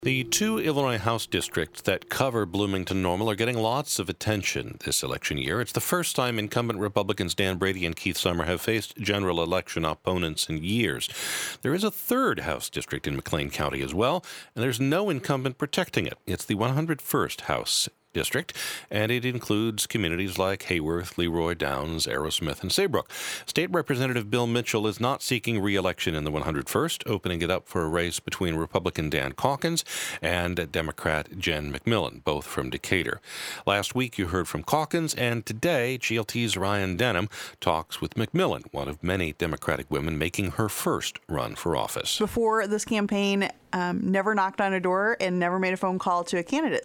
The two Illinois House districts that cover Bloomington-Normal are getting lots of attention this election year. It's the first time incumbent Republicans Dan Brady and Keith Summer have faced general election opponents in years. There is a third House district in McLean County as well, and there's no incumbent protecting it. It's the 101st House District, and it includes communities like Hayworth, Leroy Downs, Arrowsmith, and Saybrook. State Representative Bill Mitchell is not seeking re-election in the 101st, opening it up for a race between Republican Dan Calkins and Democrat Jen McMillan, both from Decatur. Last week you heard from Calkins, and today GLT's Ryan Denham talks with McMillan, one of many Democratic women making her first run for office. Before this campaign, never knocked on a door and never made a phone call to a candidate.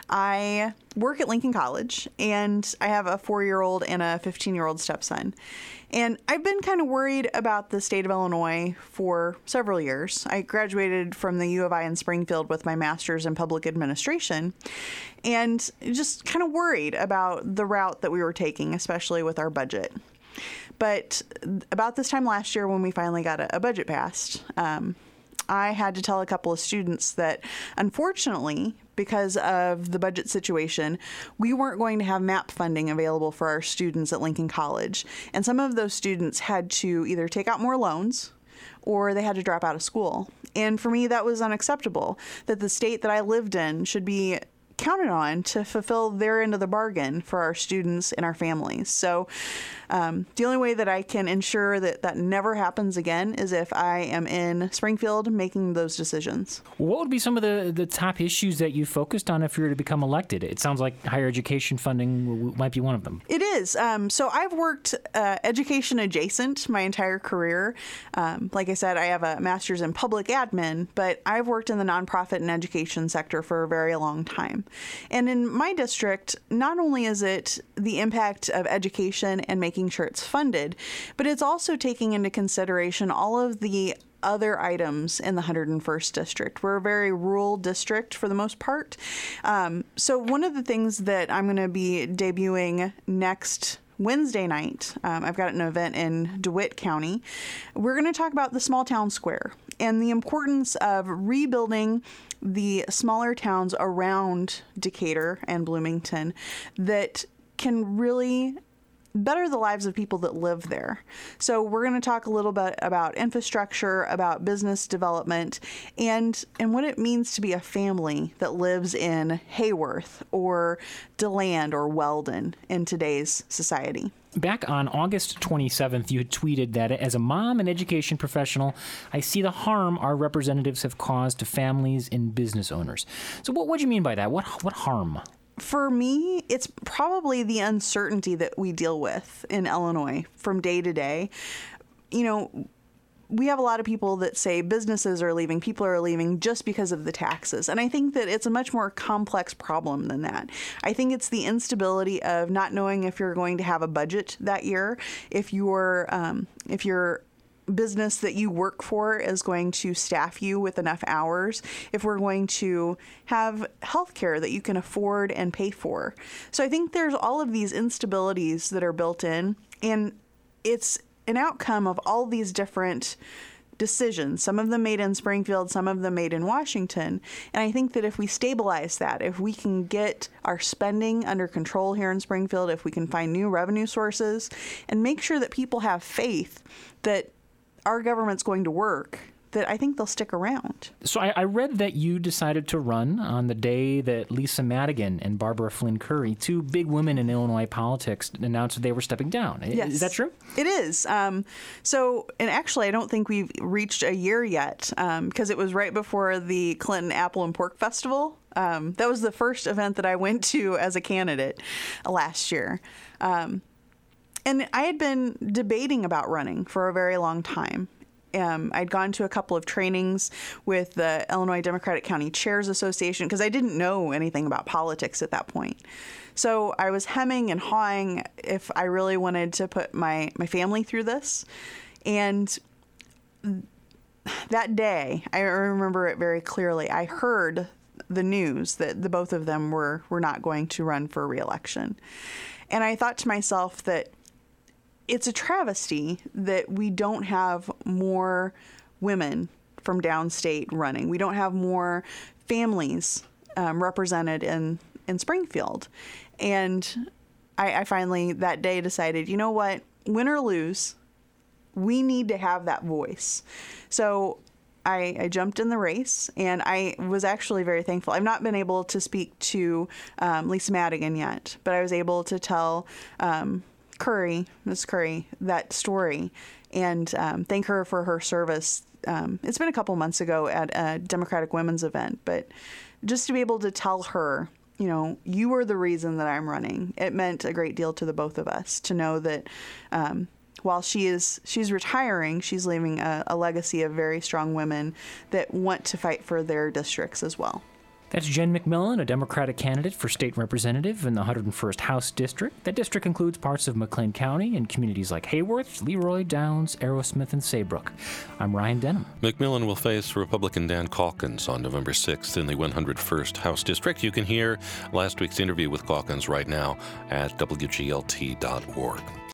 I work at Lincoln College, and I have a 4-year-old and a 15-year-old stepson. And I've been kind of worried about the state of Illinois for several years. I graduated from the U of I in Springfield with my master's in public administration, and just kind of worried about the route that we were taking, especially with our budget. But about this time last year, when we finally got a budget passed, I had to tell a couple of students that, unfortunately, because of the budget situation, we weren't going to have MAP funding available for our students at Lincoln College. And some of those students had to either take out more loans or they had to drop out of school. And for me, that was unacceptable, that the state that I lived in should be counted on to fulfill their end of the bargain for our students and our families. So the only way that I can ensure that that never happens again is if I am in Springfield making those decisions. What would be some of the top issues that you focused on if you were to become elected? It sounds like higher education funding might be one of them. It is. So I've worked education adjacent my entire career. Like I said, I have a master's in public admin, but I've worked in the nonprofit and education sector for a very long time. And in my district, not only is it the impact of education and making sure it's funded, but it's also taking into consideration all of the other items in the 101st district. We're a very rural district for the most part. So one of the things that I'm going to be debuting next Wednesday night, I've got an event in DeWitt County. We're going to talk about the small town square and the importance of rebuilding the smaller towns around Decatur and Bloomington that can really better the lives of people that live there. So we're going to talk a little bit about infrastructure, about business development, and what it means to be a family that lives in Hayworth or DeLand or Weldon in today's society. Back on August 27th, you had tweeted that as a mom and education professional, I see the harm our representatives have caused to families and business owners. So what do you mean by that? What harm? For me, it's probably the uncertainty that we deal with in Illinois from day to day. You know, we have a lot of people that say businesses are leaving, people are leaving just because of the taxes. And I think that it's a much more complex problem than that. I think it's the instability of not knowing if you're going to have a budget that year, if your business that you work for is going to staff you with enough hours, if we're going to have health care that you can afford and pay for. So I think there's all of these instabilities that are built in, and it's an outcome of all these different decisions, some of them made in Springfield, some of them made in Washington. And I think that if we stabilize that, if we can get our spending under control here in Springfield, if we can find new revenue sources and make sure that people have faith that our government's going to work, that I think they'll stick around. So I read that you decided to run on the day that Lisa Madigan and Barbara Flynn Curry, two big women in Illinois politics, announced that they were stepping down. Yes. Is that true? It is. And actually, I don't think we've reached a year yet, because it was right before the Clinton Apple and Pork Festival. That was the first event that I went to as a candidate last year. And I had been debating about running for a very long time. I'd gone to a couple of trainings with the Illinois Democratic County Chairs Association because I didn't know anything about politics at that point. So I was hemming and hawing if I really wanted to put my family through this. And that day, I remember it very clearly, I heard the news that the both of them were not going to run for re-election. And I thought to myself that it's a travesty that we don't have more women from downstate running. We don't have more families represented in Springfield. And I finally that day decided, you know what, win or lose, we need to have that voice. So I jumped in the race, and I was actually very thankful. I've not been able to speak to Lisa Madigan yet, but I was able to tell Miss Curry, that story, and thank her for her service. It's been a couple months ago at a Democratic Women's event, but just to be able to tell her, you know, you are the reason that I'm running. It meant a great deal to the both of us to know that while she's retiring, she's leaving a legacy of very strong women that want to fight for their districts as well. That's Jen McMillan, a Democratic candidate for state representative in the 101st House District. That district includes parts of McLean County and communities like Hayworth, Leroy, Downs, Arrowsmith, and Saybrook. I'm Ryan Denham. McMillan will face Republican Dan Calkins on November 6th in the 101st House District. You can hear last week's interview with Calkins right now at WGLT.org.